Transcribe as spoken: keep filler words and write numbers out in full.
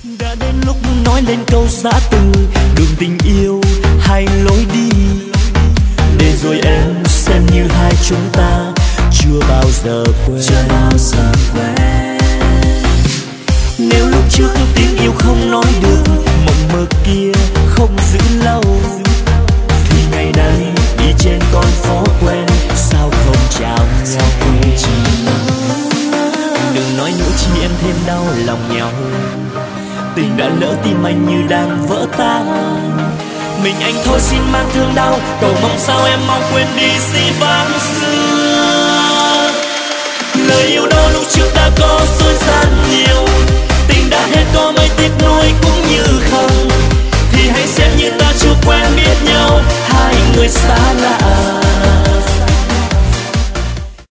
Đã đến lúc nói lên câu giã từ, đường tình yêu hay lối đi, để rồi em xem như hai chúng ta chưa bao giờ quên. Chưa bao giờ quên. Nếu lúc trước tiếng yêu không nói được, mộng mơ kia không giữ lâu, thì ngày nay đi trên con phố quen sao không chào nhau. Đừng nói nữa chi em thêm đau lòng nhau, tình đã lỡ tim anh như đang vỡ tan. Mình anh thôi xin mang thương đau, cầu mong sao em mau quên đi dĩ vãng xưa. Lời yêu đó lúc trước đã có dối gian nhiều, tình đã hết có mấy tiếc nuối cũng như không, thì hãy xem như ta chưa quen biết nhau, hai người xa lạ.